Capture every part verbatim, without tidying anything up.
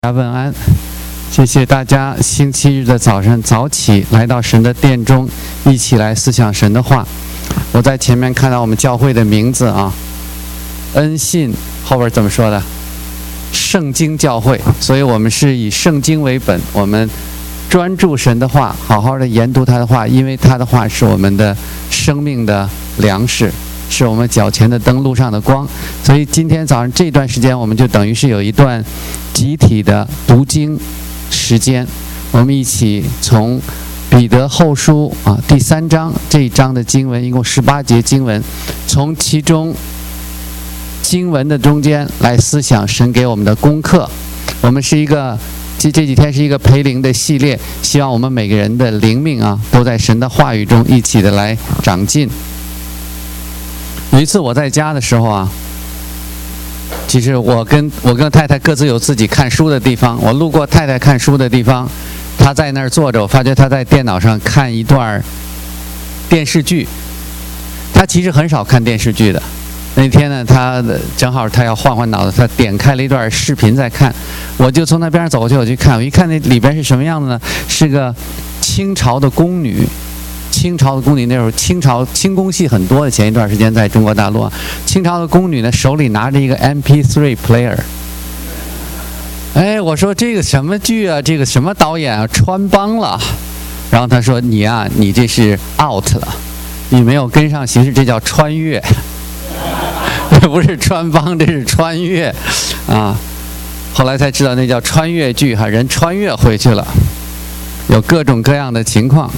大家问安，谢谢大家星期日的早上早起来到神的殿中，一起来思想神的话。我在前面看到我们教会的名字啊，恩信后边怎么说的？圣经教会，所以我们是以圣经为本，我们专注神的话，好好的研读他的话，因为他的话是我们的生命的粮食，是我们脚前的灯，路上的光。所以今天早上这段时间，我们就等于是有一段集体的读经时间，我们一起从彼得后书啊第三章这一章的经文，一共十八节经文，从其中经文的中间来思想神给我们的功课。我们是一个这这几天是一个培灵的系列，希望我们每个人的灵命啊都在神的话语中一起的来长进。有一次我在家的时候啊，其实我跟我跟太太各自有自己看书的地方，我路过太太看书的地方，她在那儿坐着，我发觉她在电脑上看一段电视剧。她其实很少看电视剧的，那天呢，她正好她要换换脑子，她点开了一段视频在看，我就从那边走过去，我去看，我一看那里边是什么样的呢？是个清朝的宫女。清朝的宫女，那时候清朝清宫戏很多的，前一段时间在中国大陆啊，清朝的宫女呢手里拿着一个 M P 三 player。哎，我说这个什么剧啊，这个什么导演啊，穿帮了。然后他说你啊，你这是 out 了，你没有跟上形势，这叫穿越。这不是穿帮，这是穿越啊。后来才知道那叫穿越剧哈，人穿越回去了，有各种各样的情况。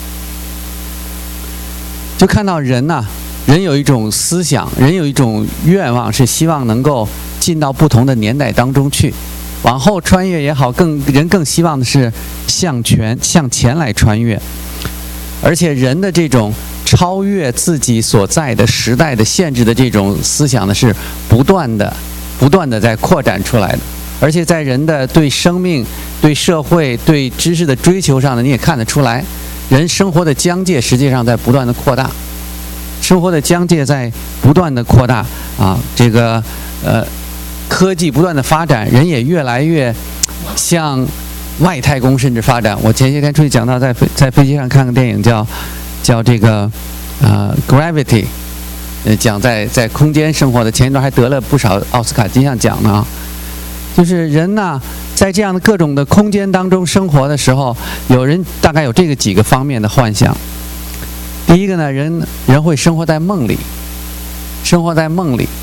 就看到人呐、啊，人有一种思想，人有一种愿望，是希望能够进到不同的年代当中去，往后穿越也好，更人更希望的是向前向前来穿越，而且人的这种超越自己所在的时代的限制的这种思想呢，是不断的、不断的在扩展出来的，而且在人的对生命、对社会、对知识的追求上呢，你也看得出来。人生活的疆界实际上在不断的扩大，生活的疆界在不断的扩大啊！这个呃，科技不断的发展，人也越来越向外太空甚至发展。我前些天出去讲到在，在在飞机上看个电影叫叫这个呃 Gravity， 呃讲在在空间生活的，前一段还得了不少奥斯卡金像奖呢啊！就是人呐，在这样的各种的空间当中生活的时候，有人大概有这个几个方面的幻想。第一个呢，人人会生活在梦里，生活在梦里。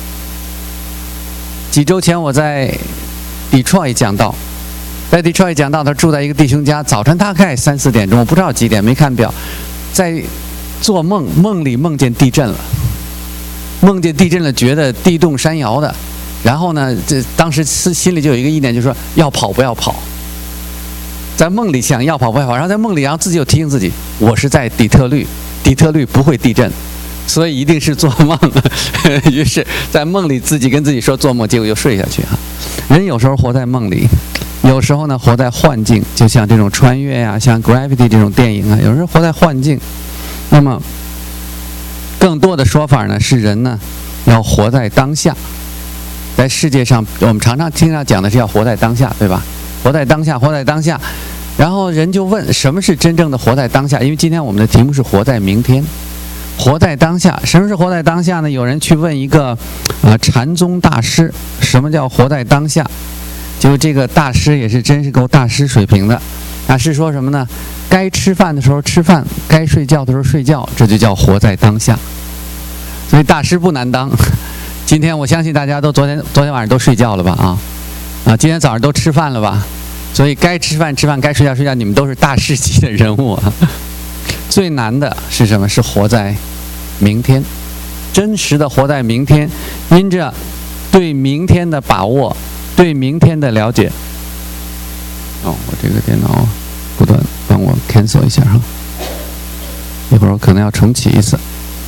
几周前我在 Detroit 讲到，在 Detroit 讲到，他住在一个弟兄家，早晨大概三四点钟，我不知道几点，没看表，在做梦，梦里梦见地震了，梦见地震了，觉得地动山摇的。然后呢，这当时心里就有一个意念，就是说要跑不要跑。在梦里想要跑不要跑，然后在梦里，然后自己又提醒自己，我是在底特律，底特律不会地震，所以一定是做梦。于是，在梦里自己跟自己说做梦，结果又睡下去哈。人有时候活在梦里，有时候呢活在幻境，就像这种穿越呀、啊，像 Gravity 这种电影啊，有时候活在幻境。那么，更多的说法呢是人呢要活在当下。在世界上，我们常常听到讲的是要活在当下，对吧？活在当下，活在当下。然后人就问，什么是真正的活在当下？因为今天我们的题目是活在明天，活在当下。什么是活在当下呢？有人去问一个呃禅宗大师，什么叫活在当下？就这个大师也是真是够大师水平的。大师说什么呢？该吃饭的时候吃饭，该睡觉的时候睡觉，这就叫活在当下。所以大师不难当。今天我相信大家都昨天昨天晚上都睡觉了吧啊啊！今天早上都吃饭了吧？所以该吃饭吃饭，该睡觉睡觉，你们都是大师级的人物啊！最难的是什么？是活在明天，真实的活在明天，因着对明天的把握，对明天的了解。哦，我这个电脑不断帮我 cancel 一下哈，一会儿我可能要重启一次。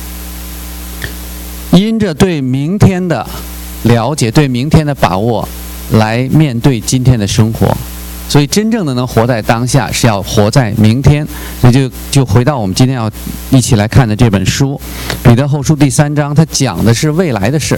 因着对明天的了解，对明天的把握，来面对今天的生活。所以真正的能活在当下，是要活在明天。所以就就回到我们今天要一起来看的这本书《彼得后书》第三章，它讲的是未来的事。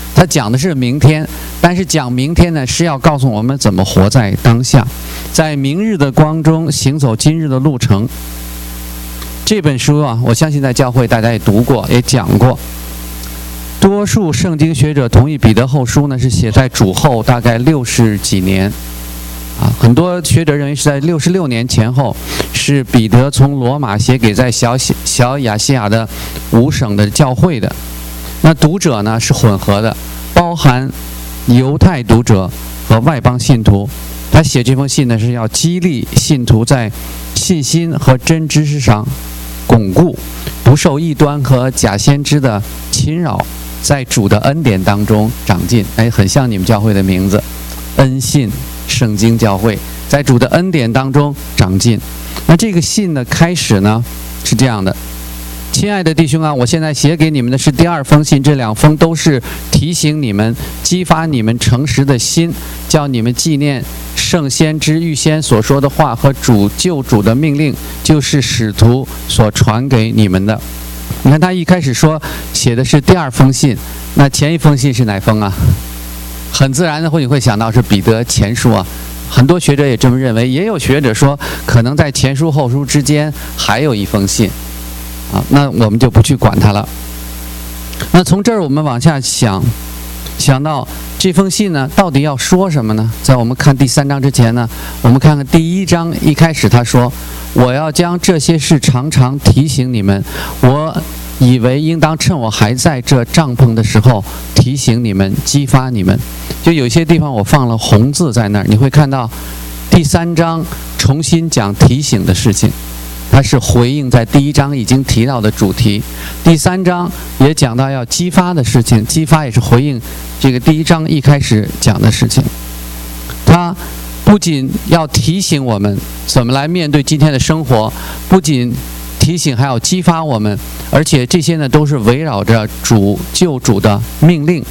它讲的是明天，但是讲明天呢，是要告诉我们怎么活在当下，在明日的光中行走今日的路程。这本书啊，我相信在教会大家也读过，也讲过。多数圣经学者同意彼得后书呢是写在主后大概六十几年。啊，很多学者认为是在六十六年前后，是彼得从罗马写给在小小亚细亚的五省的教会的。那读者呢是混合的，包含犹太读者和外邦信徒。他写这封信呢是要激励信徒在信心和真知识上巩固，不受异端和假先知的侵扰，在主的恩典当中长进。哎，很像你们教会的名字，恩信圣经教会，在主的恩典当中长进。那这个信的开始呢是这样的：亲爱的弟兄啊，我现在写给你们的是第二封信，这两封都是提醒你们、激发你们诚实的心，叫你们纪念圣先知预先所说的话和主救主的命令，就是使徒所传给你们的。你看他一开始说写的是第二封信，那前一封信是哪封啊？很自然的会你会想到是彼得前书啊。很多学者也这么认为，也有学者说可能在前书后书之间还有一封信啊，那我们就不去管它了。那从这儿我们往下想，想到这封信呢到底要说什么呢？在我们看第三章之前呢，我们看看第一章一开始他说，我要将这些事常常提醒你们，我以为应当趁我还在这帐篷的时候提醒你们，激发你们。就有些地方我放了红字在那儿，你会看到第三章重新讲提醒的事情，它是回应在第一章已经提到的主题。第三章也讲到要激发的事情，激发也是回应这个第一章一开始讲的事情。它不仅要提醒我们怎么来面对今天的生活，不仅提醒还要激发我们，而且这些呢都是围绕着主救主的命令。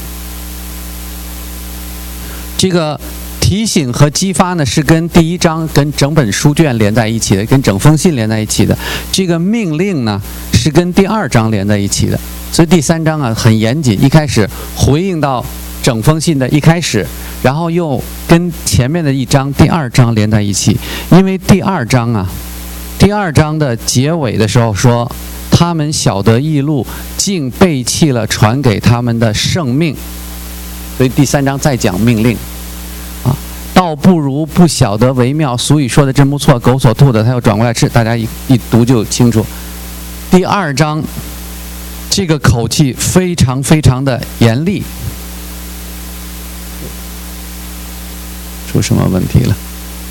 这个提醒和激发呢是跟第一章跟整本书卷连在一起的，跟整封信连在一起的。这个命令呢是跟第二章连在一起的。所以第三章啊很严谨，一开始回应到整封信的一开始，然后又跟前面的一章第二章连在一起。因为第二章啊第二章的结尾的时候说，他们晓得义路，竟背弃了传给他们的圣命。所以第三章再讲命令啊，倒不如不晓得为妙。俗语说的真不错，狗所吐的他又转过来吃，大家一一读就清楚。第二章这个口气非常非常的严厉。出什么问题了？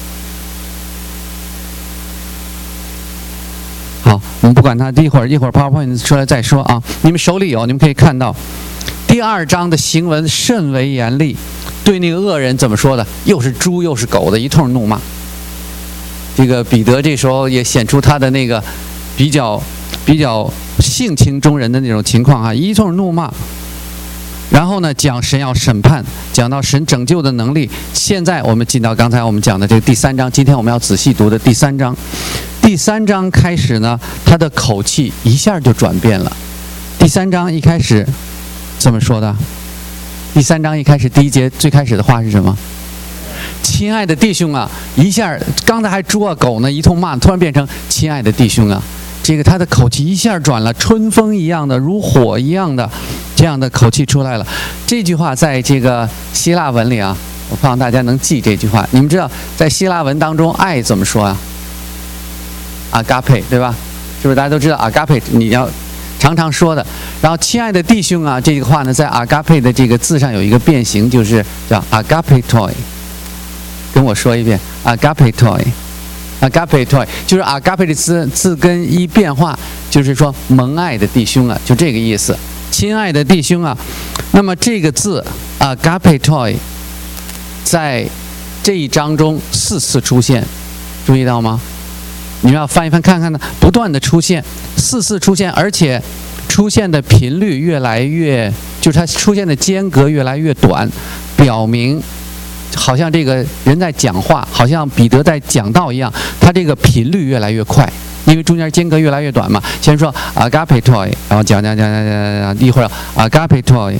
好，我们不管它，一会儿一会儿 PowerPoint 出来再说啊。你们手里有，你们可以看到第二章的行文甚为严厉，对那个恶人怎么说的？又是猪又是狗的一通怒骂。这个彼得这时候也显出他的那个比较比较性情中人的那种情况啊，一通怒骂。然后呢，讲神要审判，讲到神拯救的能力。现在我们进到刚才我们讲的这个第三章，今天我们要仔细读的第三章。第三章开始呢，他的口气一下就转变了。第三章一开始怎么说的？第三章一开始第一节最开始的话是什么？亲爱的弟兄啊，一下刚才还猪啊狗呢一通骂，突然变成亲爱的弟兄啊，这个他的口气一下转了，春风一样的，如火一样的这样的口气出来了。这句话在这个希腊文里啊，我希望大家能记这句话。你们知道在希腊文当中爱怎么说啊？agape， 对吧？是不是大家都知道 agape 你要常常说的？然后亲爱的弟兄啊，这个话呢在 agape 的这个字上有一个变形，就是叫 agapetoi。跟我说一遍 agapetoi。agapetoi 就是 agape 的字字根一变化，就是说蒙爱的弟兄啊，就这个意思。亲爱的弟兄啊，那么这个字 agapetoi 在这一章中四次出现，注意到吗？你们要翻一翻看看呢，不断的出现，四次出现，而且出现的频率越来越，就是它出现的间隔越来越短，表明好像这个人在讲话，好像彼得在讲道一样，他这个频率越来越快，因为中间间隔越来越短嘛。先说 agapetoi， 然后讲讲讲讲讲讲，一会儿 agapetoi，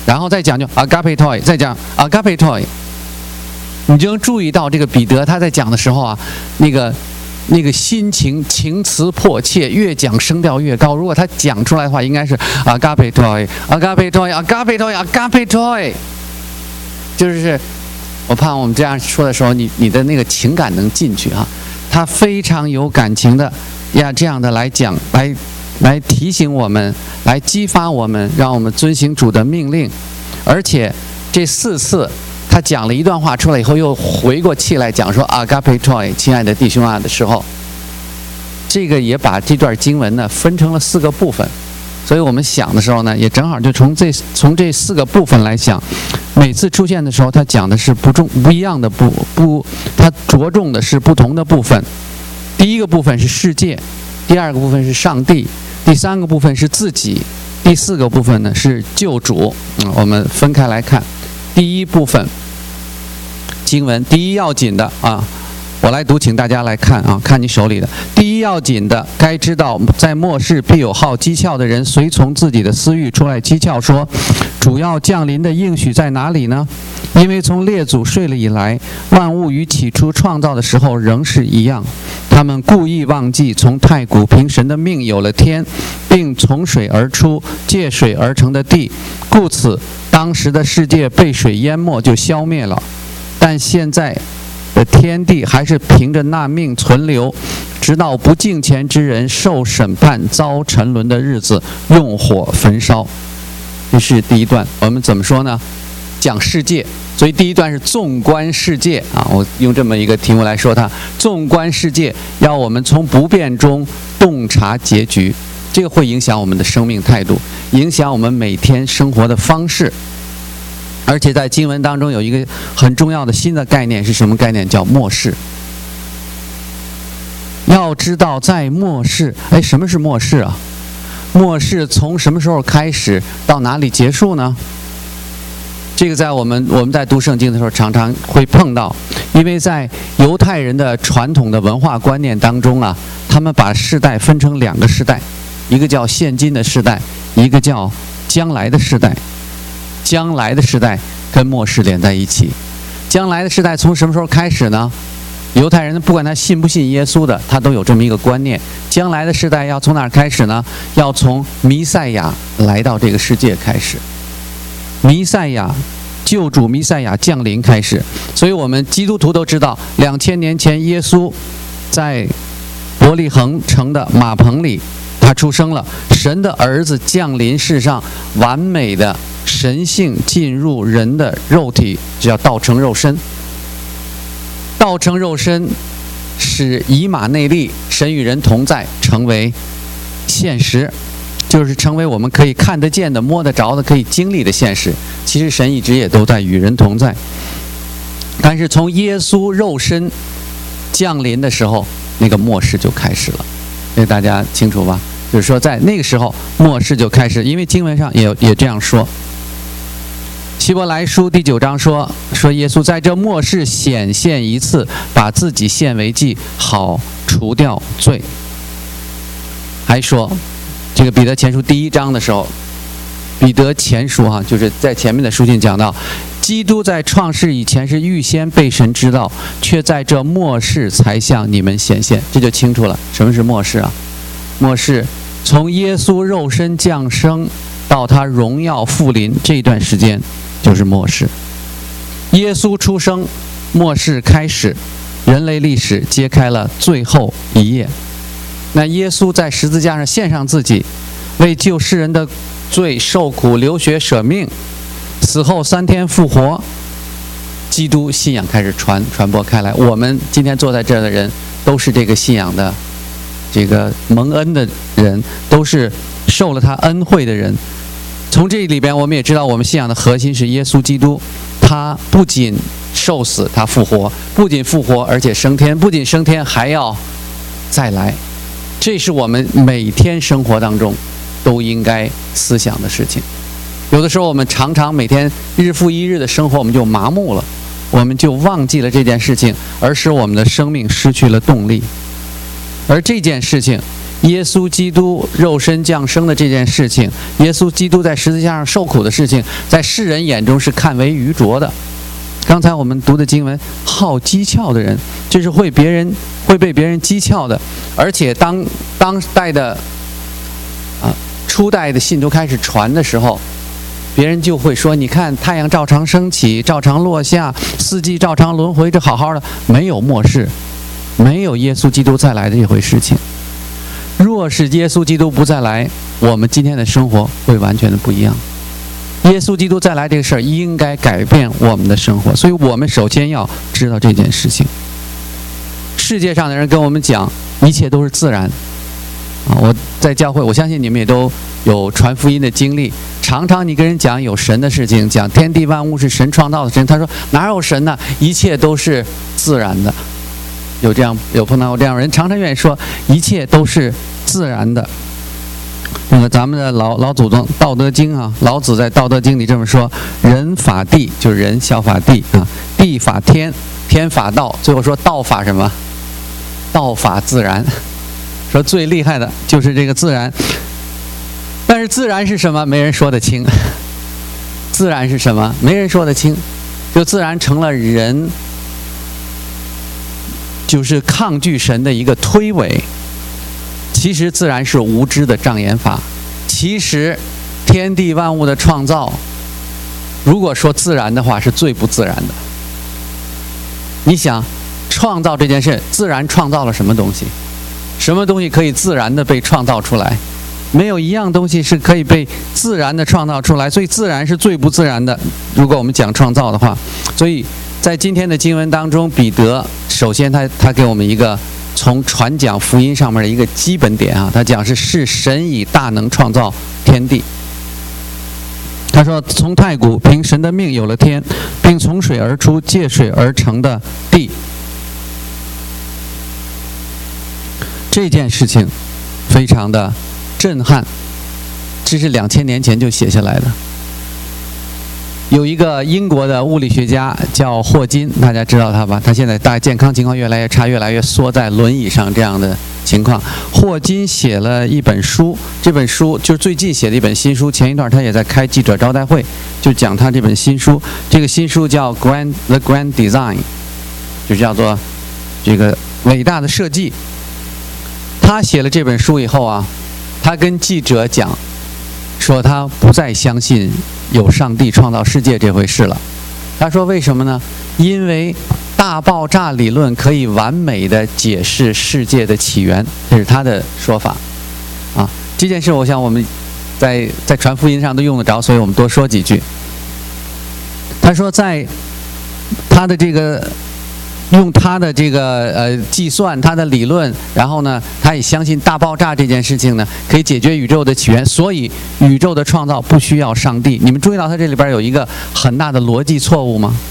然后再讲就 agapetoi， 再讲 agapetoi。你就能注意到这个彼得他在讲的时候啊，那个那个心情情词迫切，越讲声调越高。如果他讲出来的话，应该是 agapetoi agapetoi agapetoi agapetoi。就是我怕我们这样说的时候，你你的那个情感能进去啊。他非常有感情的呀，这样的来讲，来来提醒我们，来激发我们，让我们遵行主的命令。而且这四次他讲了一段话出来以后，又回过气来讲说 agapetoi， 亲爱的弟兄啊的时候，这个也把这段经文呢分成了四个部分。所以我们想的时候呢，也正好就从这从这四个部分来想，每次出现的时候，它讲的是不重不一样的不不，它着重的是不同的部分。第一个部分是世界，第二个部分是上帝，第三个部分是自己，第四个部分呢是救主。嗯，我们分开来看。第一部分经文，第一要紧的啊。我来读，请大家来看啊，看你手里的。第一要紧的，该知道，在末世必有好讥诮的人，随从自己的私欲出来讥诮说：主要降临的应许在哪里呢？因为从列祖睡了以来，万物与起初创造的时候仍是一样。他们故意忘记从太古凭神的命有了天，并从水而出，借水而成的地，故此当时的世界被水淹没，就消灭了。但现在的天地还是凭着那命存留，直到不敬虔之人受审判、遭沉沦的日子，用火焚烧。这是第一段。我们怎么说呢？讲世界，所以第一段是纵观世界啊。我用这么一个题目来说它：纵观世界，要我们从不变中洞察结局。这个会影响我们的生命态度，影响我们每天生活的方式。而且在经文当中有一个很重要的新的概念，是什么概念？叫末世。要知道在末世，哎，什么是末世啊？末世从什么时候开始到哪里结束呢？这个在我们我们在读圣经的时候常常会碰到，因为在犹太人的传统的文化观念当中啊，他们把世代分成两个世代，一个叫现今的世代，一个叫将来的世代。将来的时代跟末世连在一起。将来的时代从什么时候开始呢？犹太人不管他信不信耶稣的，他都有这么一个观念：将来的时代要从哪儿开始呢？要从弥赛亚来到这个世界开始，弥赛亚救主弥赛亚降临开始。所以我们基督徒都知道，两千年前耶稣在伯利恒城的马棚里他出生了，神的儿子降临世上，完美的神性进入人的肉体，这叫道成肉身。道成肉身使以马内利，神与人同在，成为现实，就是成为我们可以看得见的、摸得着的、可以经历的现实。其实神一直也都在与人同在，但是从耶稣肉身降临的时候，那个末世就开始了。这大家清楚吧？就是说在那个时候末世就开始，因为经文上也也这样说。希伯来书第九章说说耶稣在这末世显现一次，把自己献为祭，好除掉罪。还说这个彼得前书第一章的时候，彼得前书哈、啊，就是在前面的书信讲到，基督在创世以前是预先被神知道，却在这末世才向你们显现。这就清楚了，什么是末世啊？末世从耶稣肉身降生到他荣耀复临这一段时间就是末世。耶稣出生，末世开始，人类历史揭开了最后一页。那耶稣在十字架上献上自己，为救世人的罪受苦流血舍命，死后三天复活，基督信仰开始传传播开来。我们今天坐在这儿的人都是这个信仰的这个蒙恩的人，都是受了他恩惠的人。从这里边我们也知道，我们信仰的核心是耶稣基督，他不仅受死，他复活，不仅复活而且升天，不仅升天还要再来。这是我们每天生活当中都应该思想的事情。有的时候我们常常每天日复一日的生活，我们就麻木了，我们就忘记了这件事情，而使我们的生命失去了动力。而这件事情耶稣基督肉身降生的这件事情，耶稣基督在十字架上受苦的事情，在世人眼中是看为愚拙的。刚才我们读的经文，好讥诮的人，这是会别人会被别人讥诮的。而且当当代的啊初代的信徒开始传的时候，别人就会说：你看太阳照常升起，照常落下，四季照常轮回，这好好的，没有末世，没有耶稣基督再来的这回事情。若是耶稣基督不再来，我们今天的生活会完全的不一样。耶稣基督再来这个事儿应该改变我们的生活，所以我们首先要知道这件事情。世界上的人跟我们讲一切都是自然啊！我在教会，我相信你们也都有传福音的经历。常常你跟人讲有神的事情，讲天地万物是神创造的事情，他说哪有神呢？一切都是自然的。有这样有碰到过这样的人，常常愿意说一切都是自然的。那个咱们的老老祖宗《道德经》啊，老子在《道德经》里这么说：人法地，就是人效法地啊；地法天，天法道。最后说道法什么？道法自然。说最厉害的就是这个自然。但是自然是什么？没人说得清。自然是什么？没人说得清。就自然成了人就是抗拒神的一个推诿。其实自然是无知的障眼法。其实天地万物的创造，如果说自然的话，是最不自然的。你想，创造这件事，自然创造了什么东西？什么东西可以自然的被创造出来？没有一样东西是可以被自然的创造出来，所以自然是最不自然的。如果我们讲创造的话，所以在今天的经文当中，彼得首先他他给我们一个从传讲福音上面的一个基本点啊，他讲是是神以大能创造天地。他说从太古凭神的命有了天，并从水而出借水而成的地。这件事情非常的震撼，这是两千年前就写下来的。有一个英国的物理学家叫霍金，大家知道他吧？他现在大概健康情况越来越差，越来越缩在轮椅上这样的情况。霍金写了一本书，这本书就是最近写的一本新书。前一段他也在开记者招待会，就讲他这本新书。这个新书叫《Grand The Grand Design》，就叫做这个伟大的设计。他写了这本书以后啊，他跟记者讲，说他不再相信有上帝创造世界这回事了。他说为什么呢？因为大爆炸理论可以完美的解释世界的起源，这是他的说法啊。这件事我想我们在在传福音上都用得着，所以我们多说几句。他说在他的这个用他的这个呃计算，他的理论，然后呢，他也相信大爆炸这件事情呢，可以解决宇宙的起源，所以宇宙的创造不需要上帝。你们注意到他这里边有一个很大的逻辑错误吗？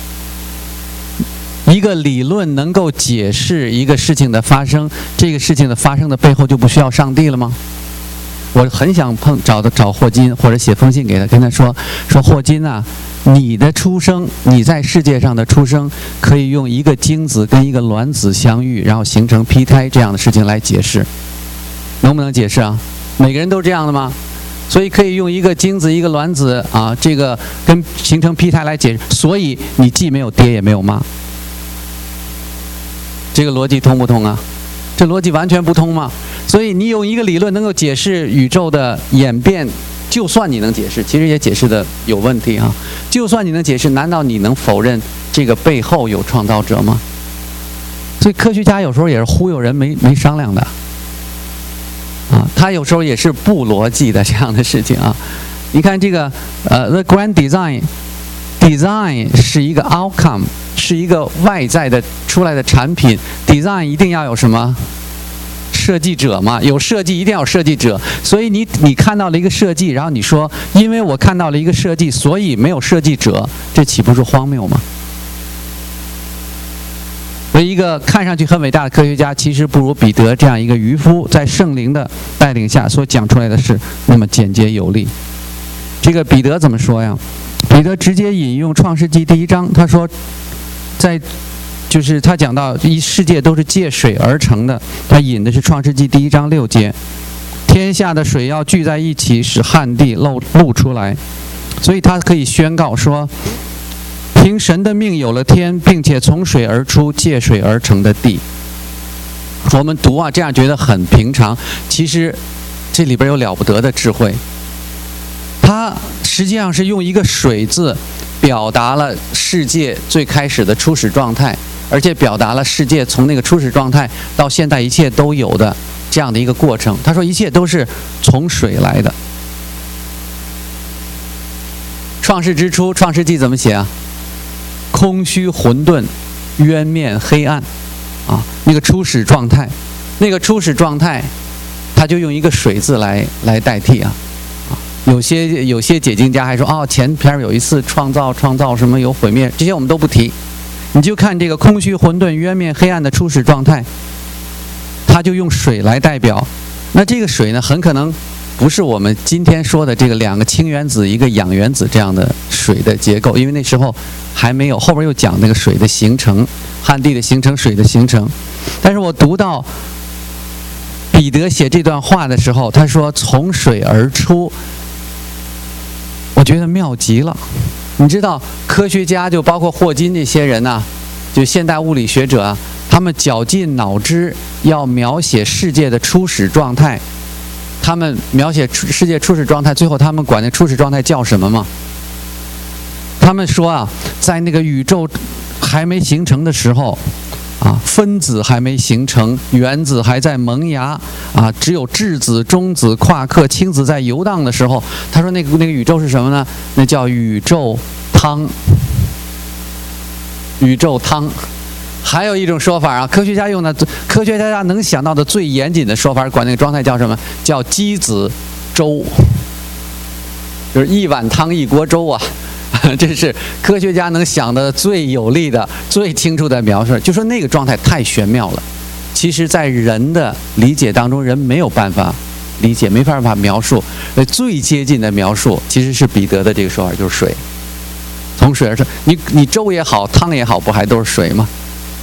一个理论能够解释一个事情的发生，这个事情的发生的背后就不需要上帝了吗？我很想碰找的找霍金，或者写封信给他，跟他说说霍金啊，你的出生，你在世界上的出生，可以用一个精子跟一个卵子相遇，然后形成胚胎这样的事情来解释，能不能解释啊？每个人都这样的吗？所以可以用一个精子一个卵子啊，这个跟形成胚胎来解释，所以你既没有爹也没有妈，这个逻辑通不通啊？这逻辑完全不通嘛。所以你用一个理论能够解释宇宙的演变，就算你能解释，其实也解释的有问题啊。就算你能解释，难道你能否认这个背后有创造者吗？所以科学家有时候也是忽悠人，没没商量的啊。他有时候也是不逻辑的这样的事情啊。你看这个呃 ，The Grand Design，Design 是一个 outcome， 是一个外在的出来的产品。Design 一定要有什么？设计者嘛，有设计一定要有设计者，所以你你看到了一个设计，然后你说因为我看到了一个设计，所以没有设计者，这岂不是荒谬吗？所以一个看上去很伟大的科学家，其实不如彼得这样一个渔夫，在圣灵的带领下所讲出来的事那么简洁有力。这个彼得怎么说呀？彼得直接引用创世纪第一章，他说在就是他讲到一世界都是借水而成的，他引的是创世纪第一章六节，天下的水要聚在一起，使旱地露露出来。所以他可以宣告说，凭神的命有了天，并且从水而出，借水而成的地。我们读啊，这样觉得很平常，其实这里边有了不得的智慧。它实际上是用一个水字表达了世界最开始的初始状态，而且表达了世界从那个初始状态到现在一切都有的这样的一个过程。他说一切都是从水来的。创世之初，创世纪怎么写啊？空虚混沌，渊面黑暗啊，那个初始状态，那个初始状态他就用一个水字来来代替啊。有些有些解经家还说，哦，前篇有一次创造创造什么有毁灭，这些我们都不提，你就看这个空虚混沌渊面黑暗的初始状态，他就用水来代表。那这个水呢，很可能不是我们今天说的这个两个氢原子一个氧原子这样的水的结构，因为那时候还没有，后边又讲那个水的形成，旱地的形成，水的形成。但是我读到彼得写这段话的时候，他说从水而出，我觉得妙极了。你知道科学家就包括霍金这些人呢、啊，就现代物理学者啊，他们绞尽脑汁要描写世界的初始状态，他们描写世界初始状态，最后他们管那初始状态叫什么吗？他们说啊，在那个宇宙还没形成的时候啊，分子还没形成，原子还在萌芽啊，只有质子、中子、夸克、氢子在游荡的时候，他说那个那个宇宙是什么呢？那叫宇宙汤。宇宙汤。还有一种说法啊，科学家用的，科学家能想到的最严谨的说法，管那个状态叫什么？叫鸡子粥，就是一碗汤一锅粥啊。这是科学家能想的最有力的、最清楚的描述。就说那个状态太玄妙了，其实在人的理解当中，人没有办法理解，没办法描述。最接近的描述其实是彼得的这个说法，就是水，从水而生。你你粥也好，汤也好，不还都是水吗？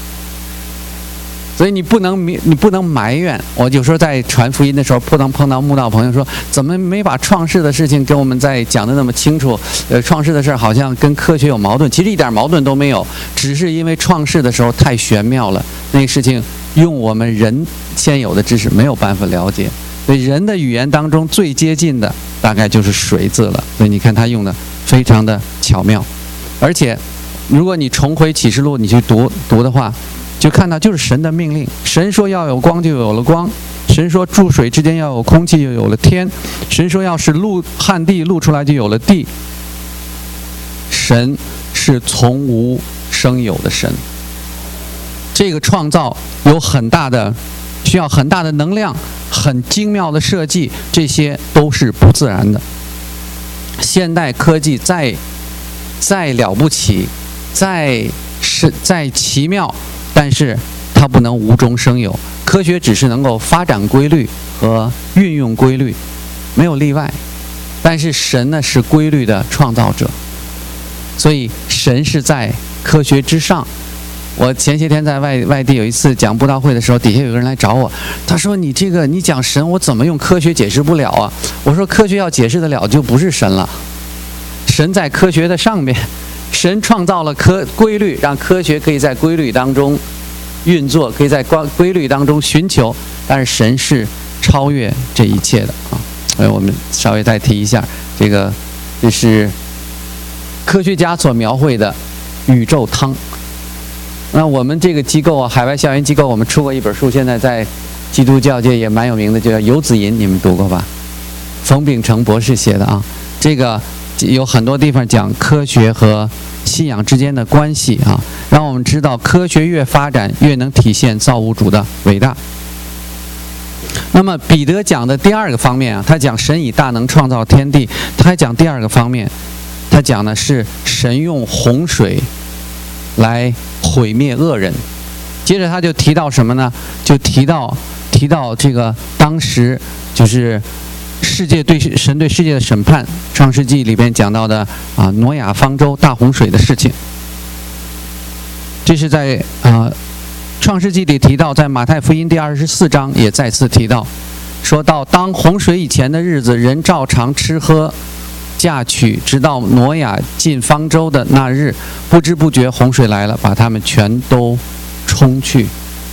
所以你不能你不能埋怨。我有时候在传福音的时候，不能碰到慕道朋友说，怎么没把创世的事情跟我们在讲的那么清楚？呃，创世的事好像跟科学有矛盾，其实一点矛盾都没有，只是因为创世的时候太玄妙了，那个事情用我们人现有的知识没有办法了解。所以人的语言当中最接近的大概就是水字了。所以你看他用的非常的巧妙，而且如果你重回启示录，你去读读的话，就看到就是神的命令，神说要有光就有了光，神说注水之间要有空气就有了天，神说要是露旱地露出来就有了地。神是从无生有的神，这个创造有很大的需要很大的能量，很精妙的设计，这些都是不自然的。现代科技再再了不起，再是再奇妙，但是它不能无中生有。科学只是能够发展规律和运用规律，没有例外。但是神呢，是规律的创造者，所以神是在科学之上。我前些天在外外地有一次讲布道会的时候，底下有个人来找我，他说你这个你讲神，我怎么用科学解释不了啊？我说科学要解释得了就不是神了，神在科学的上面，神创造了科规律，让科学可以在规律当中运作，可以在规律当中寻求，但是神是超越这一切的啊。所以我们稍微再提一下，这个这是科学家所描绘的宇宙汤。那我们这个机构啊，海外校园机构，我们出过一本书，现在在基督教界也蛮有名的，就叫《游子吟》，你们读过吧？冯秉成博士写的啊。这个有很多地方讲科学和信仰之间的关系啊，让我们知道科学越发展，越能体现造物主的伟大。那么彼得讲的第二个方面啊，他讲神以大能创造天地，他还讲第二个方面，他讲的是神用洪水来毁灭恶人。接着他就提到什么呢？就提到提到这个当时就是世界对神对世界的审判，创世纪里边讲到的啊，挪亚方舟大洪水的事情。 这是在啊、呃《创世纪》里提到，在马太福音第二十四章也再次提到，说到当洪水以前的日子，人照常吃喝嫁娶，直到挪亚进方舟的那日，不知不觉洪水来了，把他们全都冲去。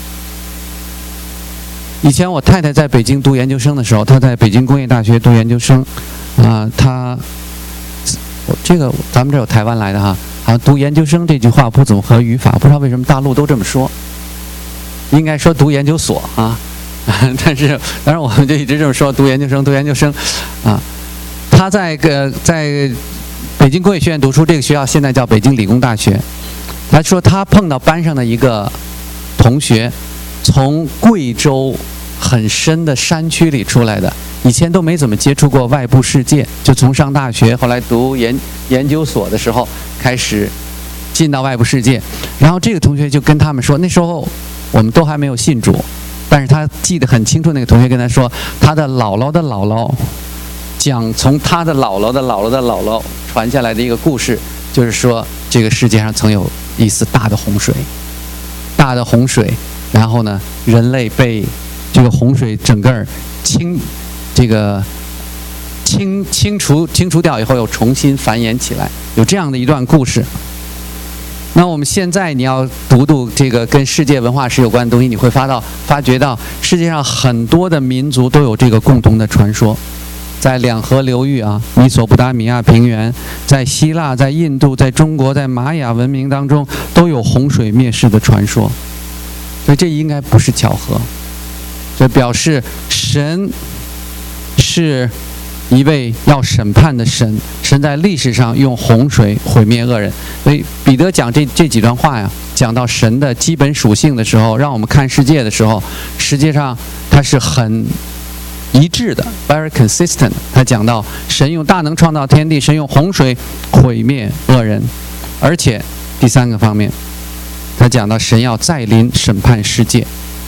以前我太太在北京读研究生的时候，她在北京工业大学读研究生，啊、呃，她这个咱们这有台湾来的哈，好像读研究生这句话不怎么合语法，不知道为什么大陆都这么说，应该说读研究所啊，但是当然我们就一直这么说，读研究生，读研究生，啊，她在个在北京工业学院读书，这个学校现在叫北京理工大学。她说她碰到班上的一个同学，从贵州很深的山区里出来的，以前都没怎么接触过外部世界，就从上大学，后来读研研究所的时候开始进到外部世界。然后这个同学就跟他们说，那时候我们都还没有信主，但是他记得很清楚，那个同学跟他说，他的姥姥的姥姥讲从他的姥姥的姥姥的姥姥传下来的一个故事，就是说这个世界上曾有一次大的洪水，大的洪水，然后呢，人类被这个洪水整个清这个清清除清除掉以后，又重新繁衍起来，有这样的一段故事。那我们现在你要读读这个跟世界文化史有关的东西，你会发到发觉到世界上很多的民族都有这个共同的传说。在两河流域啊，米索不达米亚平原，在希腊，在印度，在中国，在玛雅文明当中，都有洪水灭世的传说。所以这应该不是巧合，这表示神是一位要审判的神，神在历史上用洪水毁灭恶人。所以彼得讲这这几段话呀，讲到神的基本属性的时候，让我们看世界的时候，实际上它是很一致的 ，very consistent。他讲到神用大能创造天地，神用洪水毁灭恶人，而且第三个方面，他讲到神要再临审判世界。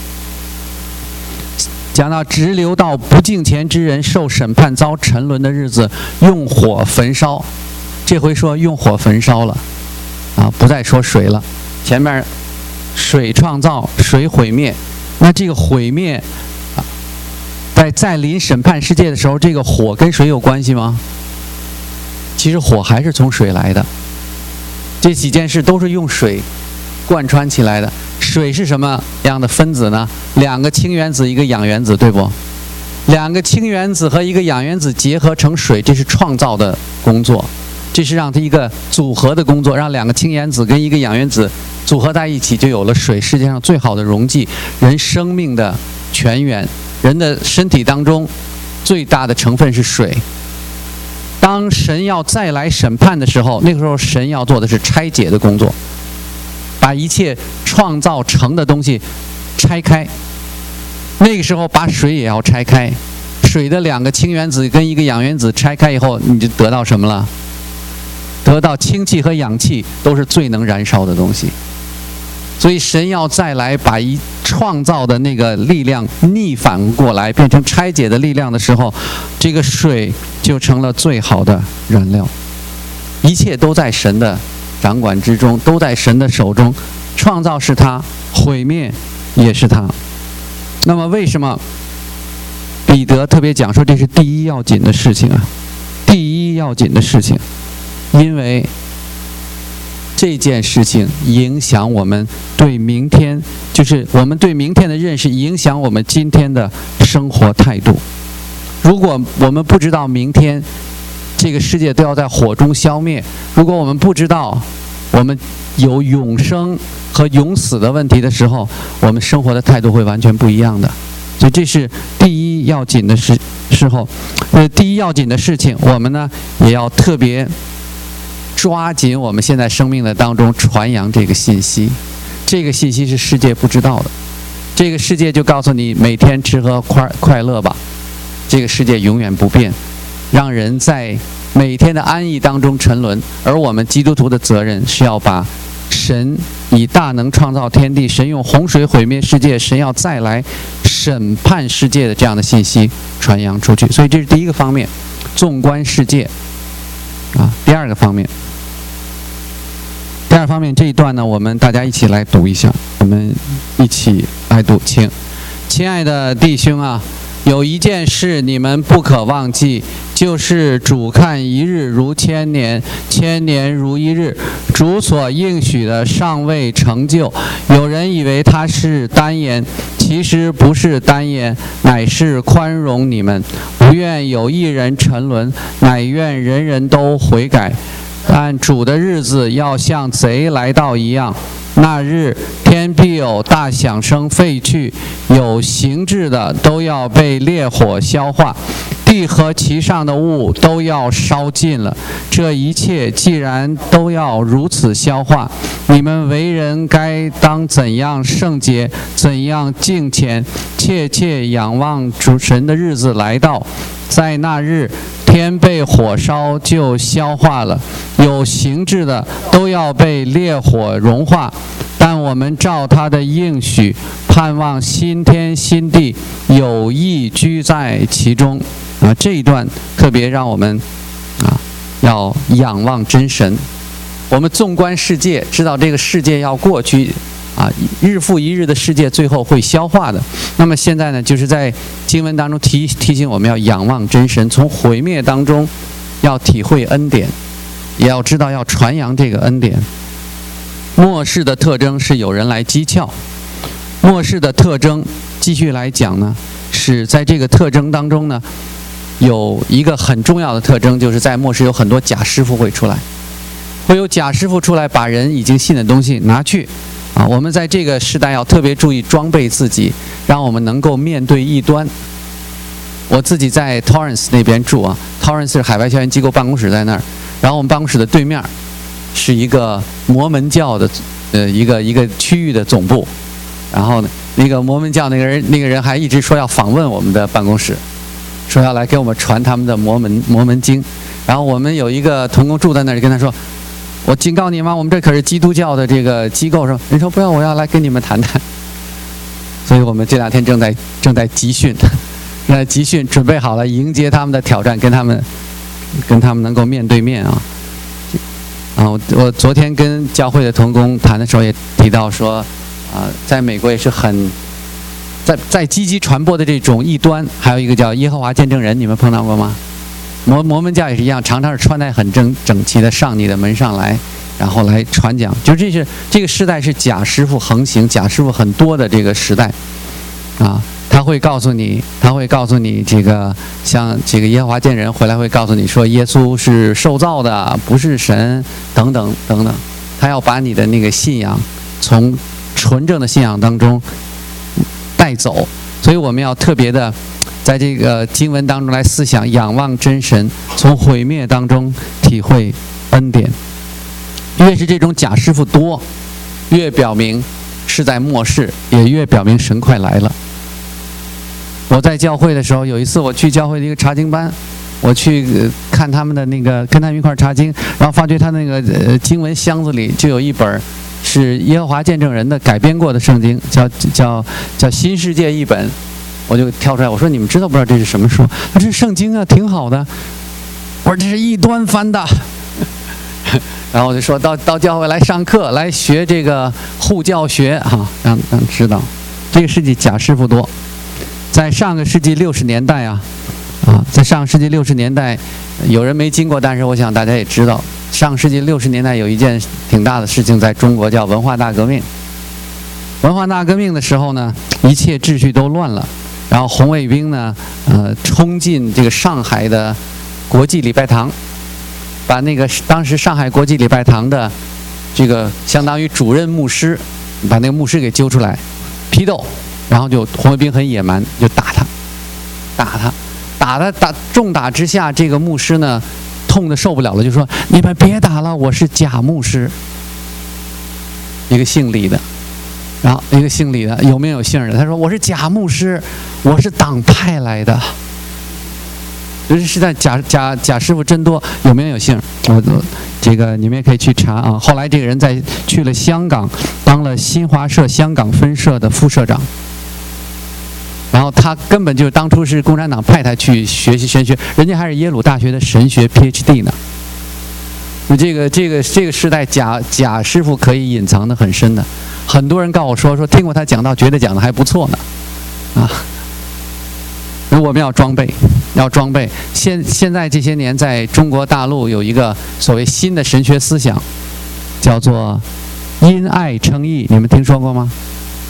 讲到直流到不敬虔之人受审判遭沉沦的日子，用火焚烧。这回说用火焚烧了，啊，不再说水了。前面水创造，水毁灭。那这个毁灭，啊，在再临审判世界的时候，这个火跟水有关系吗？其实火还是从水来的。这几件事都是用水贯穿起来的。水是什么样的分子呢？两个氢原子，一个氧原子，对不？两个氢原子和一个氧原子结合成水，这是创造的工作，这是让它一个组合的工作，让两个氢原子跟一个氧原子组合在一起，就有了水。世界上最好的溶剂，人生命的泉源，人的身体当中最大的成分是水。当神要再来审判的时候，那个时候神要做的是拆解的工作，把一切创造成的东西拆开。那个时候把水也要拆开，水的两个氢原子跟一个氧原子拆开以后，你就得到什么了？得到氢气和氧气，都是最能燃烧的东西。所以神要再来把一创造的那个力量逆反过来，变成拆解的力量的时候，这个水就成了最好的燃料。一切都在神的掌管之中，都在神的手中。创造是他，毁灭也是他。那么为什么彼得特别讲说这是第一要紧的事情啊？第一要紧的事情，因为这件事情影响我们对明天，就是我们对明天的认识，影响我们今天的生活态度。如果我们不知道明天这个世界都要在火中消灭，如果我们不知道我们有永生和永死的问题的时候，我们生活的态度会完全不一样的。所以这是第一要紧的时时候，呃，第一要紧的事情，我们呢也要特别抓紧我们现在生命的当中传扬这个信息。这个信息是世界不知道的，这个世界就告诉你每天吃喝快快乐吧，这个世界永远不变，让人在每天的安逸当中沉沦。而我们基督徒的责任是要把神以大能创造天地，神用洪水毁灭世界，神要再来审判世界的这样的信息传扬出去。所以这是第一个方面，纵观世界啊。第二个方面，第二二方面，这一段呢，我们大家一起来读一下，我们一起来读，请。亲爱的弟兄啊，有一件事你们不可忘记，就是主看一日如千年，千年如一日。主所应许的尚未成就，有人以为他是单言，其实不是单言，乃是宽容你们，不愿有一人沉沦，乃愿人人都悔改。但主的日子要像贼来到一样，那日天必有大响声废去，有形质的都要被烈火消化，地和其上的物都要烧尽了。这一切既然都要如此消化，你们为人该当怎样圣洁，怎样敬虔，切切仰望主神的日子来到。在那日，天被火烧就消化了，有形质的都要被烈火融化。但我们照他的应许，盼望新天新地，有义居在其中。啊，这一段特别让我们啊要仰望真神。我们纵观世界，知道这个世界要过去。啊，日复一日的世界最后会消化的。那么现在呢，就是在经文当中提提醒我们要仰望真神，从毁灭当中要体会恩典，也要知道要传扬这个恩典。末世的特征是有人来讥诮，末世的特征继续来讲呢，是在这个特征当中呢，有一个很重要的特征，就是在末世有很多假师傅会出来，会有假师傅出来把人已经信的东西拿去。啊，我们在这个时代要特别注意装备自己，让我们能够面对异端。我自己在 Torrance 那边住啊 ，Torrance 是海外校园机构办公室在那儿，然后我们办公室的对面是一个摩门教的呃一个一个区域的总部，然后呢，那个摩门教那个人那个人还一直说要访问我们的办公室，说要来给我们传他们的摩门摩门经，然后我们有一个同工住在那里跟他说。我警告你们，我们这可是基督教的这个机构，说人说不要，我要来跟你们谈谈。所以我们这两天正在正在集训，正在集训，准备好了迎接他们的挑战，跟他们跟他们能够面对面啊。啊，我我昨天跟教会的同工谈的时候也提到说，啊，在美国也是很在在积极传播的这种异端，还有一个叫耶和华见证人，你们碰到过吗？摩摩门教也是一样，常常是穿戴很整整齐的上你的门上来，然后来传讲。就这是这个时代是假师傅横行，假师傅很多的这个时代，啊，他会告诉你，他会告诉你这个像这个耶和华见人回来会告诉你说耶稣是受造的，不是神，等等等等。他要把你的那个信仰从纯正的信仰当中带走，所以我们要特别的。在这个经文当中来思想，仰望真神，从毁灭当中体会恩典。越是这种假师傅多，越表明是在末世，也越表明神快来了。我在教会的时候，有一次我去教会的一个查经班，我去、呃、看他们的那个，跟他们一块查经，然后发觉他那个呃经文箱子里就有一本是耶和华见证人的改编过的圣经，叫叫叫新世界译本。我就挑出来，我说你们知道不知道这是什么书？他这是圣经啊，挺好的。我说这是异端翻的。然后我就说到到教会来上课，来学这个护教学啊，让让知道，这个世纪假师傅多。在上个世纪六十年代啊，啊，在上个世纪六十年代，有人没经过，但是我想大家也知道，上个世纪六十年代有一件挺大的事情在中国，叫文化大革命。文化大革命的时候呢，一切秩序都乱了。然后红卫兵呢，呃，冲进这个上海的国际礼拜堂，把那个当时上海国际礼拜堂的这个相当于主任牧师，把那个牧师给揪出来批斗，然后就红卫兵很野蛮，就打他，打他，打他打重打之下，这个牧师呢痛得受不了了，就说：“你们别打了，我是假牧师。”一个姓李的。然后一个姓李的，有没有姓的？他说我是假牧师，我是党派来的。就是实在假假假师傅真多，有没有有姓？我这个你们也可以去查啊。后来这个人在去了香港，当了新华社香港分社的副社长。然后他根本就是当初是共产党派他去学习神学，人家还是耶鲁大学的神学 P H D 呢。 这个这个这个时代假假师傅可以隐藏得很深的，很多人告我说说听过他讲道，觉得讲的还不错呢，啊。我们要装备，要装备。现现在这些年，在中国大陆有一个所谓新的神学思想，叫做因爱称义，你们听说过吗？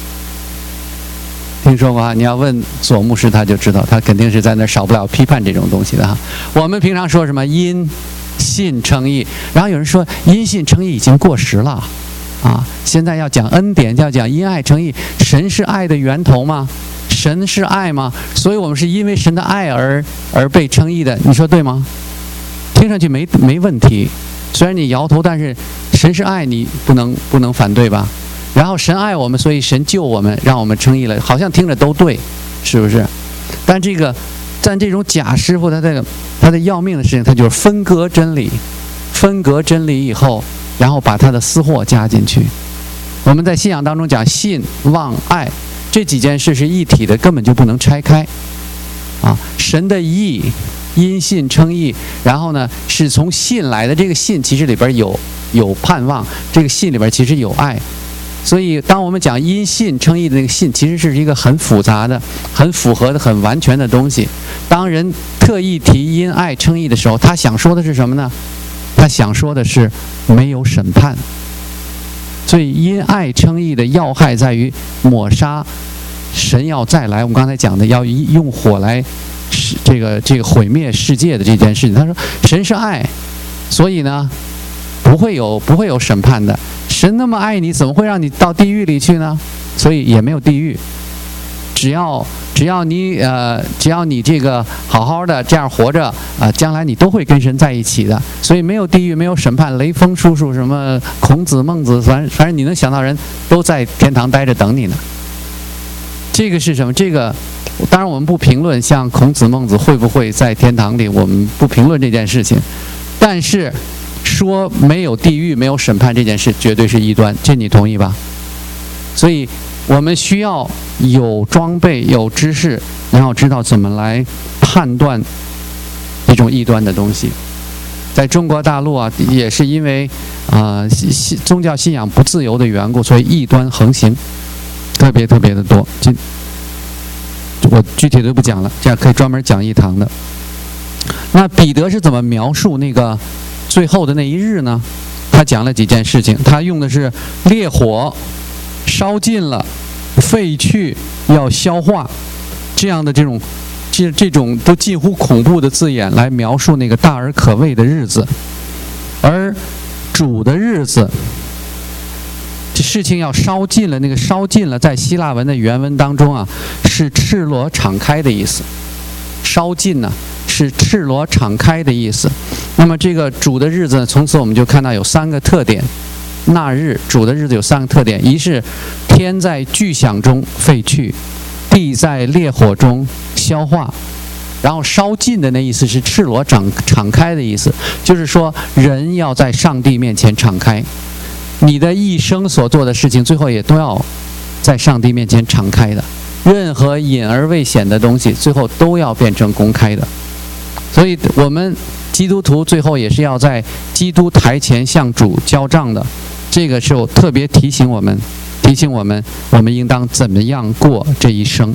听说过啊？你要问左牧师，他就知道，他肯定是在那少不了批判这种东西的哈。我们平常说什么因信称义，然后有人说因信称义已经过时了啊，现在要讲恩典，要讲因爱称义。神是爱的源头吗？神是爱吗？所以我们是因为神的爱而而被称义的，你说对吗？听上去没没问题，虽然你摇头，但是神是爱，你不能不能反对吧？然后神爱我们，所以神救我们，让我们称义了，好像听着都对，是不是？但这个但这种假师傅，他这个他的要命的事情，他就是分割真理，分割真理以后，然后把他的私货加进去。我们在信仰当中讲信望爱。这几件事是一体的，根本就不能拆开啊！神的义，因信称义，然后呢是从信来的。这个信其实里边有有盼望，这个信里边其实有爱。所以当我们讲因信称义的那个信，其实是一个很复杂的、很符合的、很完全的东西。当人特意提因爱称义的时候，他想说的是什么呢？他想说的是没有审判。所以因爱称义的要害在于抹杀神要再来，我们刚才讲的要用火来这个这个毁灭世界的这件事情。他说神是爱，所以呢不会有不会有审判的。神那么爱你，怎么会让你到地狱里去呢？所以也没有地狱。只要只要你呃只要你这个好好的这样活着啊、呃，将来你都会跟神在一起的。所以没有地狱，没有审判。雷锋叔叔什么孔子孟子，反正反正你能想到人都在天堂待着等你呢。这个是什么？这个当然我们不评论像孔子孟子会不会在天堂里，我们不评论这件事情。但是说没有地狱没有审判这件事绝对是异端，这你同意吧？所以我们需要有装备有知识，然后知道怎么来判断一种异端的东西。在中国大陆啊，也是因为啊、呃、宗教信仰不自由的缘故，所以异端横行特别特别的多。今我具体的不讲了，这样可以专门讲一堂的。那彼得是怎么描述那个最后的那一日呢？他讲了几件事情，他用的是烈火烧尽了，废去，要消化，这样的这种这这种都近乎恐怖的字眼来描述那个大而可畏的日子。而主的日子，这事情要烧尽了，那个烧尽了在希腊文的原文当中啊，是赤裸敞开的意思。烧尽呢是赤裸敞开的意思。那么这个主的日子呢，从此我们就看到有三个特点。那日主的日子有三个特点：一是天在巨响中废去，地在烈火中消化。然后烧尽的那意思是赤裸敞敞开的意思，就是说人要在上帝面前敞开，你的一生所做的事情最后也都要在上帝面前敞开的，任何隐而未显的东西最后都要变成公开的。所以我们基督徒最后也是要在基督台前向主交账的。这个是我特别提醒我们提醒我们我们应当怎么样过这一生。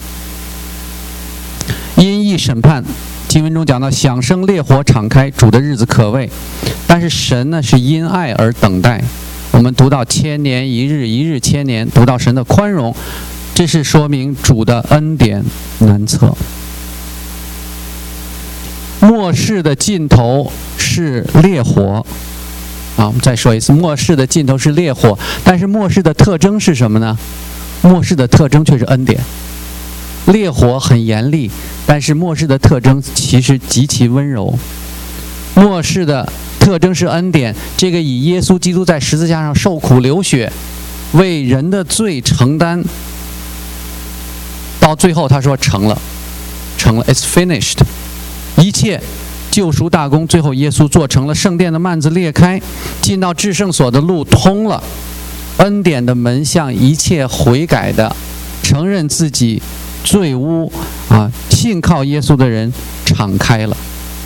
因义审判，经文中讲到响声烈火敞开，主的日子可畏。但是神呢是因爱而等待。我们读到千年一日，一日千年，读到神的宽容，这是说明主的恩典难测。末世的尽头是烈火啊！我们再说一次，末世的尽头是烈火，但是末世的特征是什么呢？末世的特征却是恩典。烈火很严厉，但是末世的特征其实极其温柔。末世的特征是恩典，这个以耶稣基督在十字架上受苦流血，为人的罪承担，到最后他说成了，成了 ，it's finished， 一切救赎大功，最后耶稣做成了，圣殿的幔子裂开，进到至圣所的路通了，恩典的门向一切悔改的承认自己罪污啊，信靠耶稣的人敞开了。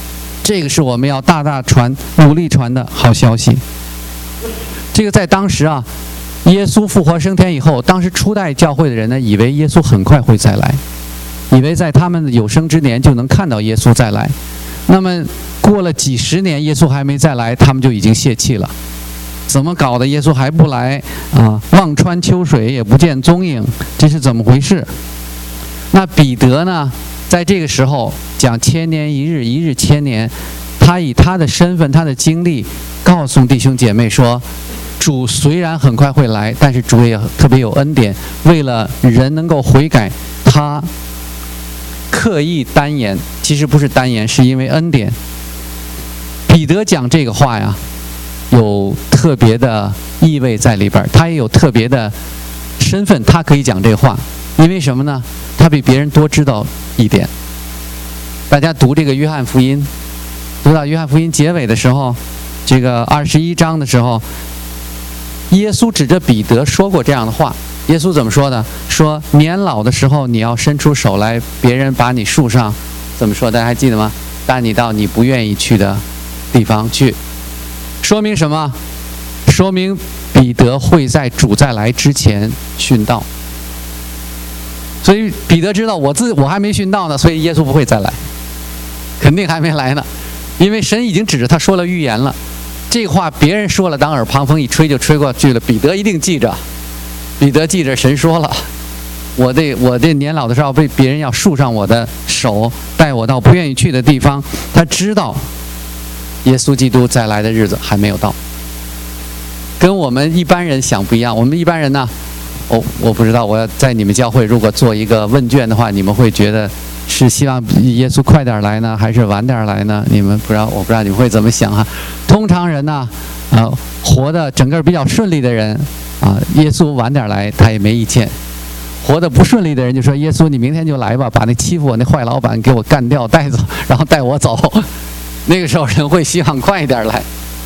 这个是我们要大大传、努力传的好消息。这个在当时啊，耶稣复活升天以后，当时初代教会的人呢，以为耶稣很快会再来，以为在他们的有生之年就能看到耶稣再来。那么过了几十年，耶稣还没再来，他们就已经泄气了。怎么搞的？耶稣还不来啊？望穿秋水也不见踪影，这是怎么回事？那彼得呢，在这个时候讲千年一日，一日千年，他以他的身份、他的经历，告诉弟兄姐妹说，主虽然很快会来，但是主也特别有恩典，为了人能够悔改，他刻意单言，其实不是单言，是因为恩典。彼得讲这个话呀，有特别的意味在里边，他也有特别的身份，他可以讲这话，因为什么呢？他比别人多知道一点。大家读这个约翰福音，读到约翰福音结尾的时候，这个二十一章的时候，耶稣指着彼得说过这样的话。耶稣怎么说的？说年老的时候你要伸出手来，别人把你束上，怎么说？大家还记得吗？带你到你不愿意去的地方去。说明什么？说明彼得会在主再来之前殉道。所以彼得知道我自我还没殉道呢，所以耶稣不会再来，肯定还没来呢，因为神已经指着他说了预言了。这话别人说了当耳旁风，一吹就吹过去了，彼得一定记着。彼得记着神说了，我这我这年老的时候被别人要束上我的手，带我到不愿意去的地方。他知道耶稣基督再来的日子还没有到，跟我们一般人想不一样。我们一般人呢，我我不知道，我要在你们教会如果做一个问卷的话，你们会觉得是希望耶稣快点来呢，还是晚点来呢？你们不知道，我不知道你们会怎么想哈。通常人呢，呃，活得整个比较顺利的人啊，耶稣晚点来他也没意见。活得不顺利的人就说：“耶稣，你明天就来吧，把那欺负我那坏老板给我干掉带走，然后带我走。”那个时候人会希望快一点来。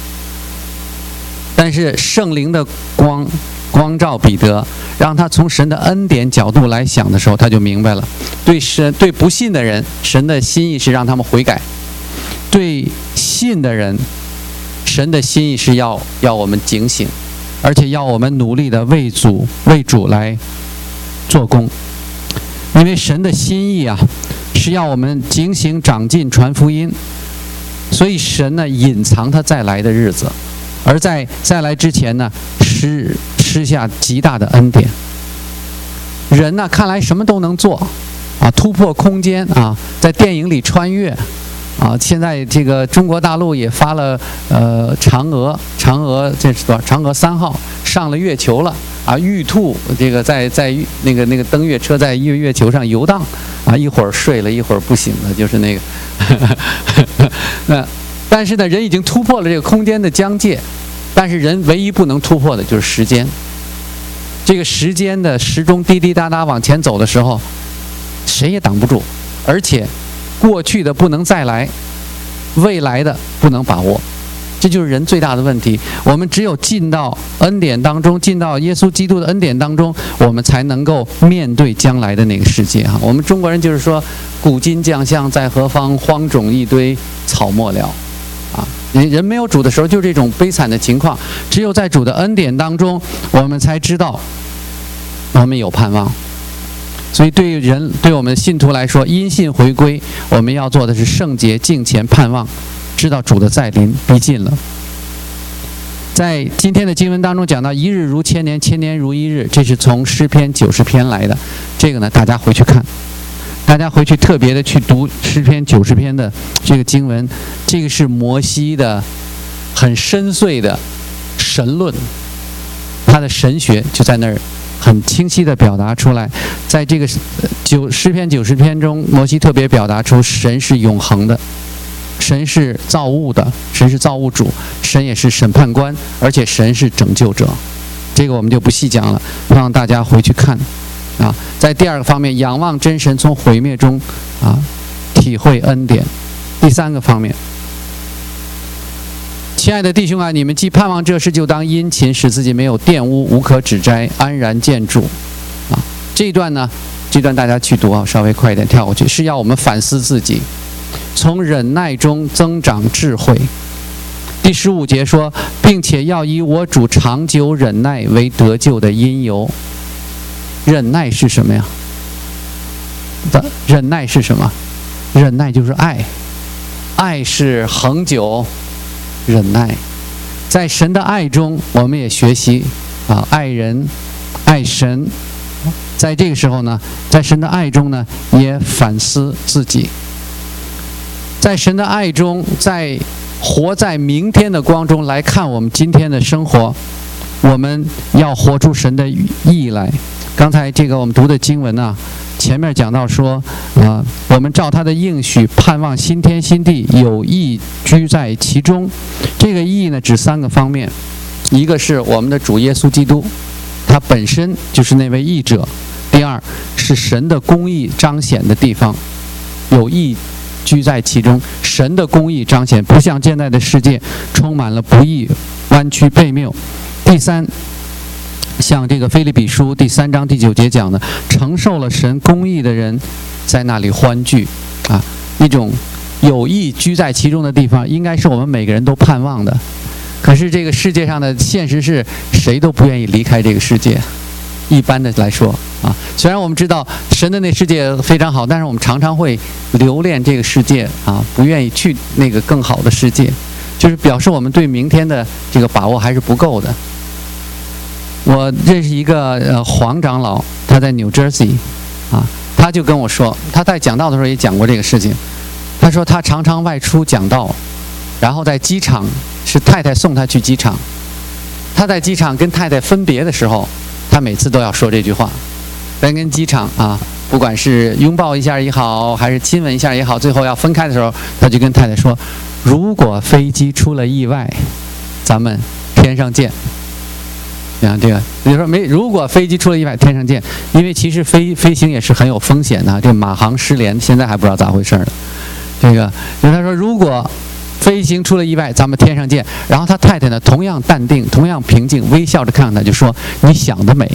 但是圣灵的光光照彼得，让他从神的恩典角度来想的时候，他就明白了，对神对不信的人，神的心意是让他们悔改；对信的人，神的心意是要要我们警醒，而且要我们努力的为主为主来做工。因为神的心意啊，是要我们警醒长进传福音，所以神呢隐藏他再来的日子，而在再来之前呢，施施下极大的恩典。人呢看来什么都能做啊，突破空间啊，在电影里穿越啊，现在这个中国大陆也发了呃嫦娥，嫦娥这是多少？嫦娥三号上了月球了啊，玉兔这个在在那个那个登月车在月月球上游荡啊，一会儿睡了，一会儿不醒了，就是那个。那但是呢，人已经突破了这个空间的疆界，但是人唯一不能突破的就是时间。这个时间的时钟滴滴答答往前走的时候，谁也挡不住，而且过去的不能再来，未来的不能把握，这就是人最大的问题。我们只有进到恩典当中，进到耶稣基督的恩典当中，我们才能够面对将来的那个世界啊。我们中国人就是说，古今将相在何方，荒冢一堆草没了啊。人没有主的时候，就这种悲惨的情况。只有在主的恩典当中，我们才知道我们有盼望。所以对于人，对我们信徒来说，因信回归，我们要做的是圣洁敬虔盼望，知道主的再临逼近了。在今天的经文当中讲到一日如千年，千年如一日，这是从诗篇九十篇来的。这个呢，大家回去看，大家回去特别的去读诗篇九十篇的这个经文，这个是摩西的很深邃的神论，他的神学就在那儿很清晰地表达出来。在这个九诗篇九十篇中，摩西特别表达出神是永恒的，神是造物的，神是造物主，神也是审判官，而且神是拯救者。这个我们就不细讲了，让大家回去看啊。在第二个方面，仰望真神，从毁灭中啊体会恩典。第三个方面，亲爱的弟兄啊，你们既盼望这事，就当殷勤，使自己没有玷污，无可指摘，安然见主。啊，这一段呢，这段大家去读啊，稍微快一点跳过去，是要我们反思自己。 从忍耐中增长智慧。第十五节说，并且要以我主长久忍耐为得救的因由。忍耐是什么呀？忍耐是什么？忍耐就是爱，爱是恒久忍耐。在神的爱中，我们也学习啊，爱人、爱神。在这个时候呢，在神的爱中呢，也反思自己。在神的爱中，在活在明天的光中来看我们今天的生活，我们要活出神的意来。刚才这个我们读的经文啊，前面讲到说，啊、呃，我们照他的应许，盼望新天新地，有义居在其中。这个义呢，指三个方面，一个是我们的主耶稣基督，他本身就是那位义者；第二是神的公义彰显的地方，有义居在其中，神的公义彰显，不像现在的世界充满了不义、弯曲悖谬。第三，像这个腓立比书第三章第九节讲的，承受了神公义的人在那里欢聚啊，一种有义居在其中的地方，应该是我们每个人都盼望的。可是这个世界上的现实是，谁都不愿意离开这个世界。一般的来说啊，虽然我们知道神的那世界非常好，但是我们常常会留恋这个世界啊，不愿意去那个更好的世界，就是表示我们对明天的这个把握还是不够的。我认识一个呃黄长老，他在 New Jersey 啊，他就跟我说，他在讲道的时候也讲过这个事情。他说他常常外出讲道，然后在机场是太太送他去机场，他在机场跟太太分别的时候，他每次都要说这句话。在跟机场啊，不管是拥抱一下也好，还是亲吻一下也好，最后要分开的时候，他就跟太太说：“如果飞机出了意外，咱们天上见。”啊，这个比如说没，如果飞机出了意外，天上见。因为其实飞飞行也是很有风险的，这个马航失联，现在还不知道咋回事呢。这个，就他说，如果飞行出了意外，咱们天上见。然后他太太呢，同样淡定，同样平静，微笑着看他，就说：“你想得美。”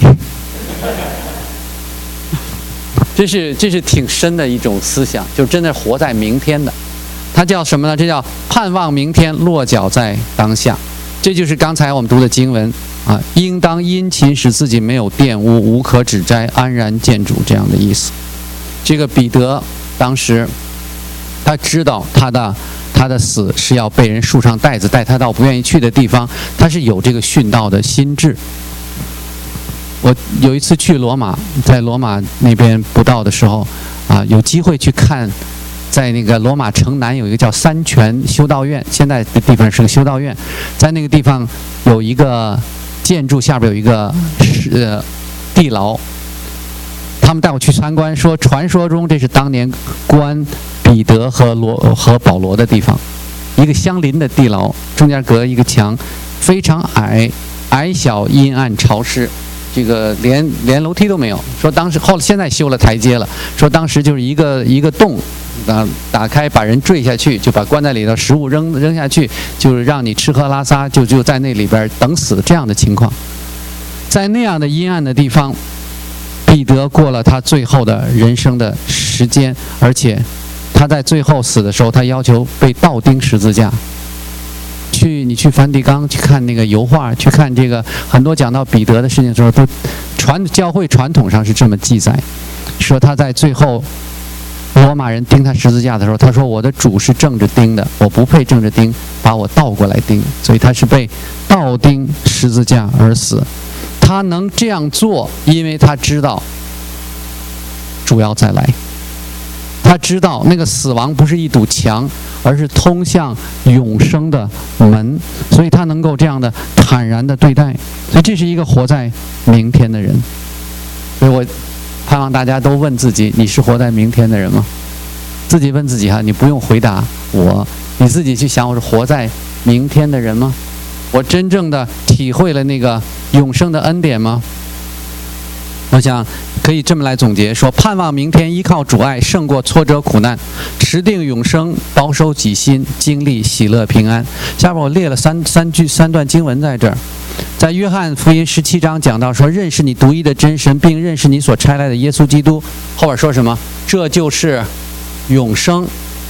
这是这是挺深的一种思想，就真的活在明天的。它叫什么呢？这叫盼望明天，落脚在当下。这就是刚才我们读的经文啊，应当殷勤使自己没有玷污，无可指摘，安然见主，这样的意思。这个彼得当时他知道他的他的死是要被人束上带子，带他到不愿意去的地方，他是有这个殉道的心志。我有一次去罗马，在罗马那边布道的时候啊，有机会去看，在那个罗马城南有一个叫三泉修道院，现在的地方是个修道院，在那个地方有一个建筑下边有一个呃地牢，他们带我去参观，说传说中这是当年关彼得和罗和保罗的地方，一个相邻的地牢，中间隔一个墙，非常矮矮小阴暗潮湿。这个连连楼梯都没有，说当时后来现在修了台阶了，说当时就是一个一个洞，啊，打开把人坠下去，就把关在里头，食物扔扔下去，就是让你吃喝拉撒，就就在那里边等死这样的情况。在那样的阴暗的地方，彼得过了他最后的人生的时间，而且他在最后死的时候，他要求被倒钉十字架。去你去梵蒂冈去看那个油画，去看这个很多讲到彼得的事情的时候，都传教会传统上是这么记载，说他在最后罗马人钉他十字架的时候，他说我的主是正着钉的，我不配正着钉，把我倒过来钉，所以他是被倒钉十字架而死。他能这样做，因为他知道主要再来。他知道那个死亡不是一堵墙，而是通向永生的门，所以他能够这样的坦然的对待。所以这是一个活在明天的人。所以我盼望大家都问自己，你是活在明天的人吗？自己问自己哈，你不用回答我，你自己去想，我是活在明天的人吗？我真正的体会了那个永生的恩典吗？我想可以这么来总结说，盼望明天，依靠主爱，胜过挫折苦难，持定永生，保守己心，经历喜乐平安。下边我列了三三句三段经文在这儿，在约翰福音十七章讲到说，认识你独一的真神，并认识你所差来的耶稣基督。后边说什么？这就是永生。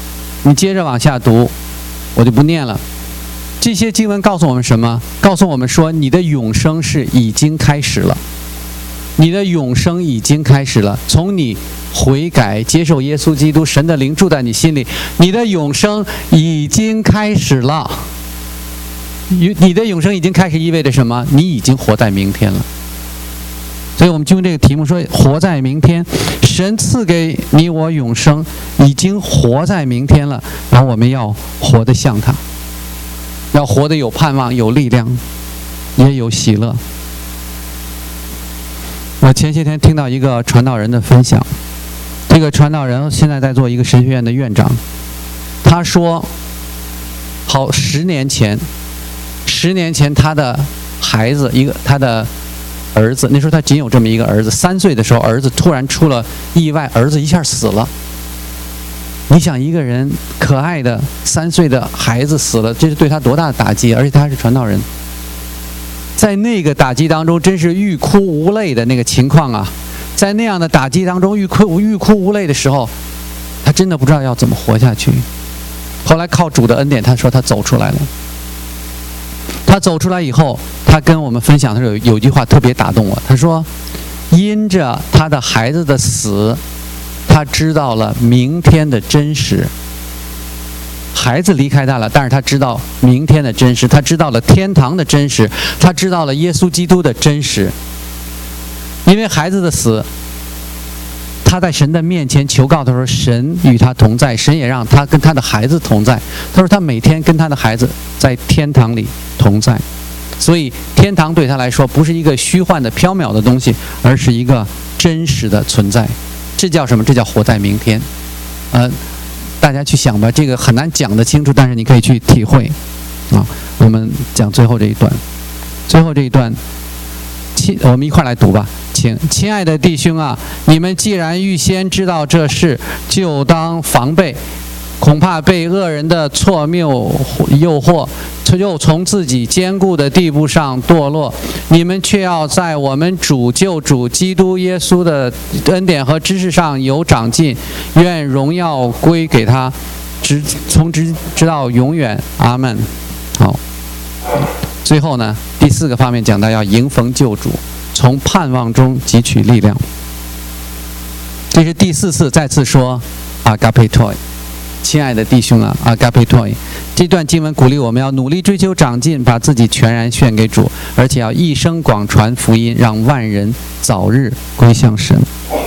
你接着往下读，我就不念了。这些经文告诉我们什么？告诉我们说，你的永生是已经开始了。你的永生已经开始了，从你悔改接受耶稣基督，神的灵住在你心里，你的永生已经开始了。你的永生已经开始意味着什么？你已经活在明天了。所以我们就用这个题目说，活在明天，神赐给你我永生，已经活在明天了，然后我们要活得像他，要活得有盼望，有力量，也有喜乐。我前些天听到一个传道人的分享，这个传道人现在在做一个神学院的院长。他说，好十年前，十年前他的孩子，一个他的儿子，那时候他仅有这么一个儿子，三岁的时候，儿子突然出了意外，儿子一下死了。你想，一个人可爱的三岁的孩子死了，这是对他多大的打击？而且他还是传道人。在那个打击当中，真是欲哭无泪的那个情况啊！在那样的打击当中，欲哭欲哭无泪的时候，他真的不知道要怎么活下去。后来靠主的恩典，他说他走出来了。他走出来以后，他跟我们分享的时候，有有句话特别打动我。他说，因着他的孩子的死，他知道了明天的真实。孩子离开他了，但是他知道明天的真实，他知道了天堂的真实，他知道了耶稣基督的真实。因为孩子的死，他在神的面前求告的时候，神与他同在，神也让他跟他的孩子同在。他说他每天跟他的孩子在天堂里同在，所以天堂对他来说不是一个虚幻的缥缈的东西，而是一个真实的存在。这叫什么？这叫活在明天。呃大家去想吧，这个很难讲得清楚，但是你可以去体会啊。我们讲最后这一段，最后这一段，亲，我们一块来读吧，请。亲爱的弟兄啊，你们既然预先知道这事，就当防备，恐怕被恶人的错谬诱惑，又从自己坚固的地步上堕落。你们却要在我们主救主基督耶稣的恩典和知识上有长进，愿荣耀归给他，直从直直到永远。阿们。好，最后呢，第四个方面讲到要迎逢救主，从盼望中汲取力量。这是第四次再次说阿嘎佩托。亲爱的弟兄啊，阿嘎佩托，这段经文鼓励我们要努力追求长进，把自己全然献给主，而且要一生广传福音，让万人早日归向神。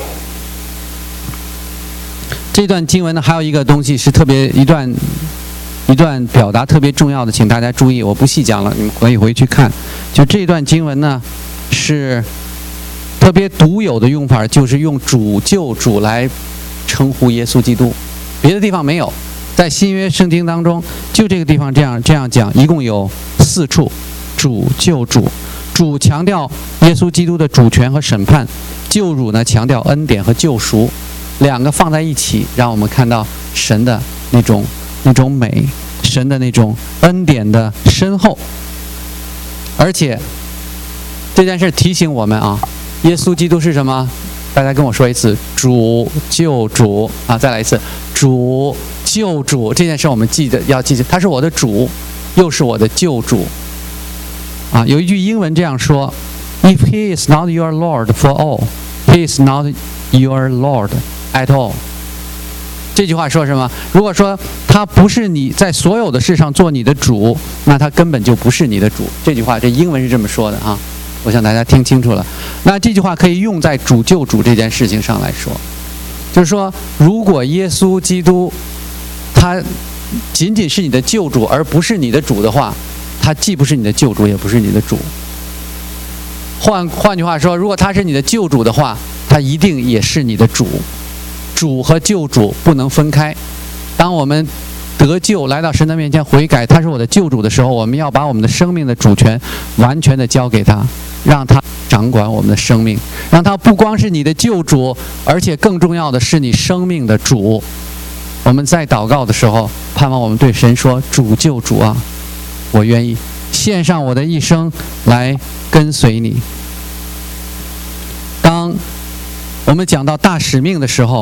这段经文呢，还有一个东西是特别一段一段表达特别重要的，请大家注意，我不细讲了，你们可以回去看。就这段经文呢，是特别独有的用法，就是用主救主来称呼耶稣基督。别的地方没有，在新约圣经当中，就这个地方这样这样讲，一共有四处，主救主，主强调耶稣基督的主权和审判，救主呢强调恩典和救赎，两个放在一起，让我们看到神的那种那种美，神的那种恩典的深厚。而且这件事提醒我们啊，耶稣基督是什么？大家跟我说一次，主救主啊！再来一次，主救主。这件事我们记得要记得，他是我的主，又是我的救主。啊，有一句英文这样说 ：If he is not your Lord for all, he is not your Lord at all。这句话说什么？如果说他不是你在所有的事上做你的主，那他根本就不是你的主。这句话，这英文是这么说的啊。我想大家听清楚了。那这句话可以用在主救主这件事情上来说，就是说，如果耶稣基督他仅仅是你的救主，而不是你的主的话，他既不是你的救主，也不是你的主。换换句话说，如果他是你的救主的话，他一定也是你的主。主和救主不能分开。当我们得救来到神的面前悔改，他是我的救主的时候，我们要把我们的生命的主权完全的交给他，让他掌管我们的生命，让他不光是你的救主，而且更重要的是你生命的主。我们在祷告的时候，盼望我们对神说，主救主啊，我愿意献上我的一生来跟随你。当我们讲到大使命的时候，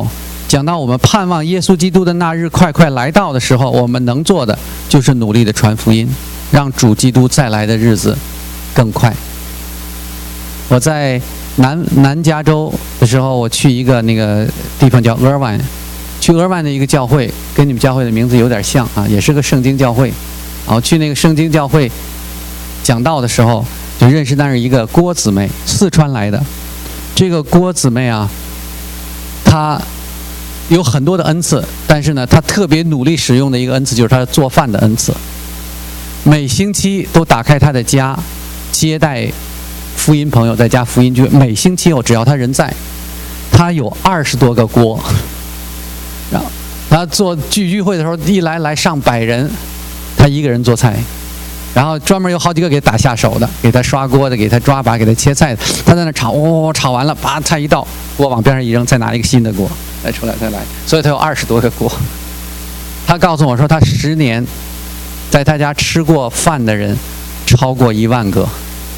讲到我们盼望耶稣基督的那日快快来到的时候，我们能做的就是努力的传福音，让主基督再来的日子更快。我在南南加州的时候，我去一个那个地方叫俄尔湾，去俄尔湾的一个教会，跟你们教会的名字有点像啊，也是个圣经教会。然后去那个圣经教会讲道的时候，就认识那是一个郭姊妹，四川来的。这个郭姊妹啊，她有很多的恩赐，但是呢，她特别努力使用的一个恩赐就是她做饭的恩赐。每星期都打开她的家，接待福音朋友，在家福音聚会。每星期哦，只要她人在，她有二十多个锅。然后她做聚聚会的时候，一来来上百人，她一个人做菜。然后专门有好几个给打下手的，给他刷锅的，给他抓把，给他切菜的。他在那炒，哦，炒完了，把菜一倒，锅往边上一扔，再拿一个新的锅，再出来再来。所以他有二十多个锅。他告诉我说，他十年在他家吃过饭的人超过一万个，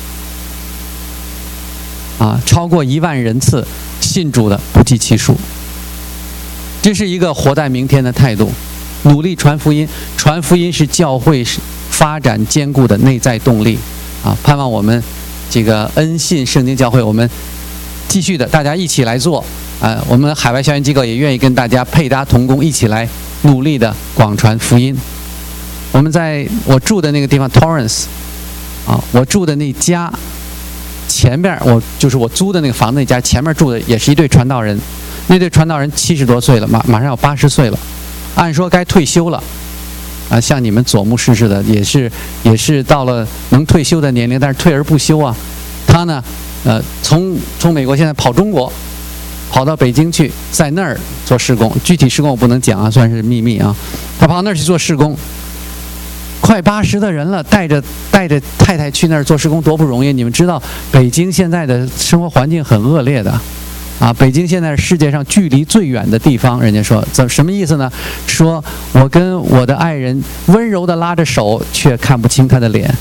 啊，超过一万人次，信主的不计其数。这是一个活在明天的态度，努力传福音。传福音是教会发展坚固的内在动力啊！盼望我们这个恩信圣经教会，我们继续的大家一起来做啊！我们海外校园机构也愿意跟大家配搭同工，一起来努力的广传福音。我们在我住的那个地方 Torrance 啊，我住的那家前面，我就是我租的那个房子那家前面住的也是一对传道人，那对传道人七十多岁了，马马上要八十岁了，按说该退休了。啊，像你们左牧师似的，也是也是到了能退休的年龄，但是退而不休啊。他呢，呃，从从美国现在跑中国，跑到北京去，在那儿做事工。具体事工我不能讲啊，算是秘密啊。他跑到那儿去做事工，快八十的人了，带着带着太太去那儿做事工多不容易。你们知道，北京现在的生活环境很恶劣的。啊，北京现在是世界上距离最远的地方。人家说，怎什么意思呢？说我跟我的爱人温柔地拉着手，却看不清她的脸，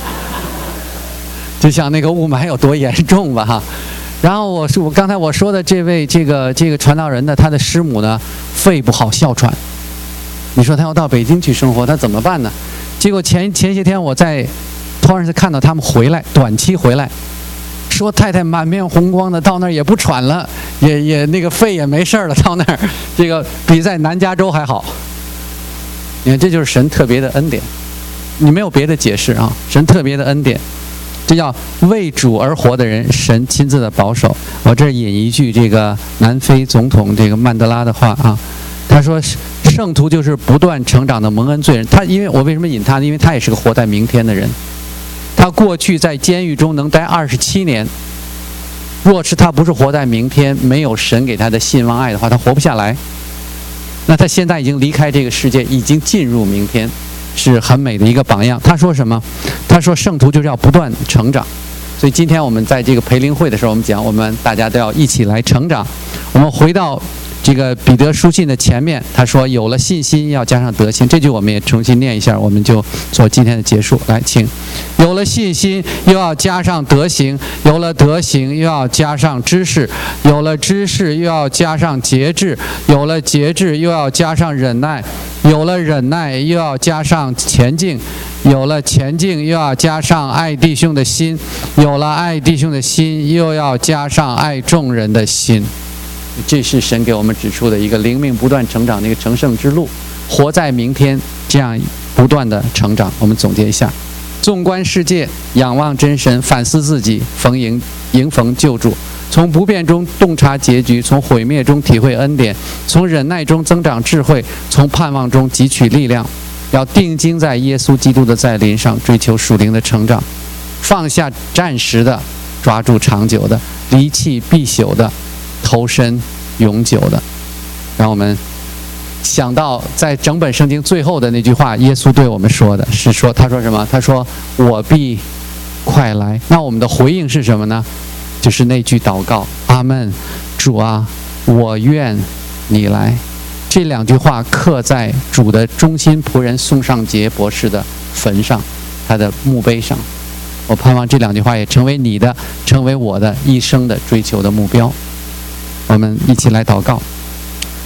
就像那个雾霾有多严重吧哈。然后我是我刚才我说的这位这个这个传道人呢，他的师母呢肺不好哮喘，你说他要到北京去生活，他怎么办呢？结果前前些天我在突然是看到他们回来，短期回来。说太太满面红光的，到那儿也不喘了，也也那个肺也没事了，到那儿这个比在南加州还好。你看，这就是神特别的恩典，你没有别的解释啊，神特别的恩典，这叫为主而活的人，神亲自的保守。我这引一句这个南非总统这个曼德拉的话啊，他说圣徒就是不断成长的蒙恩罪人。他因为我为什么引他呢？因为他也是个活在明天的人。他过去在监狱中能待二十七年，若是他不是活在明天，没有神给他的信望爱的话，他活不下来。那他现在已经离开这个世界，已经进入明天，是很美的一个榜样。他说什么？他说圣徒就是要不断成长。所以今天我们在这个培灵会的时候，我们讲我们大家都要一起来成长。我们回到这个彼得书信的前面，他说有了信心要加上德行，这句我们也重新念一下，我们就做今天的结束。来，请。有了信心又要加上德行，有了德行又要加上知识，有了知识又要加上节制，有了节制又要加上忍耐，有了忍耐又要加上前进，有了前进又要加上爱弟兄的心，有了爱弟兄的心又要加上爱众人的心。这是神给我们指出的一个灵命不断成长的一个成圣之路，活在明天，这样不断的成长。我们总结一下：纵观世界，仰望真神，反思自己，逢迎迎逢救助，从不变中洞察结局，从毁灭中体会恩典，从忍耐中增长智慧，从盼望中汲取力量。要定睛在耶稣基督的再临上，追求属灵的成长，放下暂时的，抓住长久的，离弃必朽的，投身永久的。让我们想到在整本圣经最后的那句话，耶稣对我们说的是说，他说什么？他说我必快来。那我们的回应是什么呢？就是那句祷告：阿们，主啊，我愿你来。这两句话刻在主的忠心仆人宋尚杰博士的坟上，他的墓碑上。我盼望这两句话也成为你的，成为我的一生的追求的目标。我们一起来祷告。天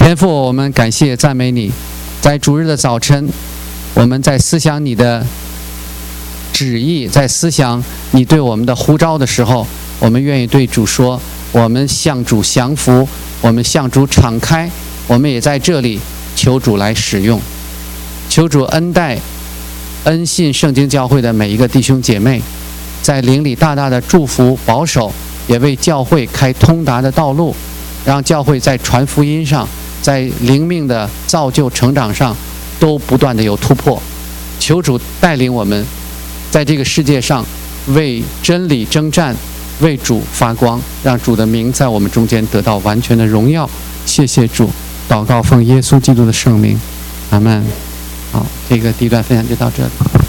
天父，我们感谢赞美你，在主日的早晨，我们在思想你的旨意，在思想你对我们的呼召的时候，我们愿意对主说，我们向主降服，我们向主敞开，我们也在这里求主来使用，求主恩待恩信圣经教会的每一个弟兄姐妹，在灵里大大的祝福保守，也为教会开通达的道路，让教会在传福音上，在灵命的造就成长上都不断的有突破。求主带领我们在这个世界上为真理征战，为主发光，让主的名在我们中间得到完全的荣耀。谢谢主，祷告奉耶稣基督的圣名，阿们。好，这个第一段分享就到这里。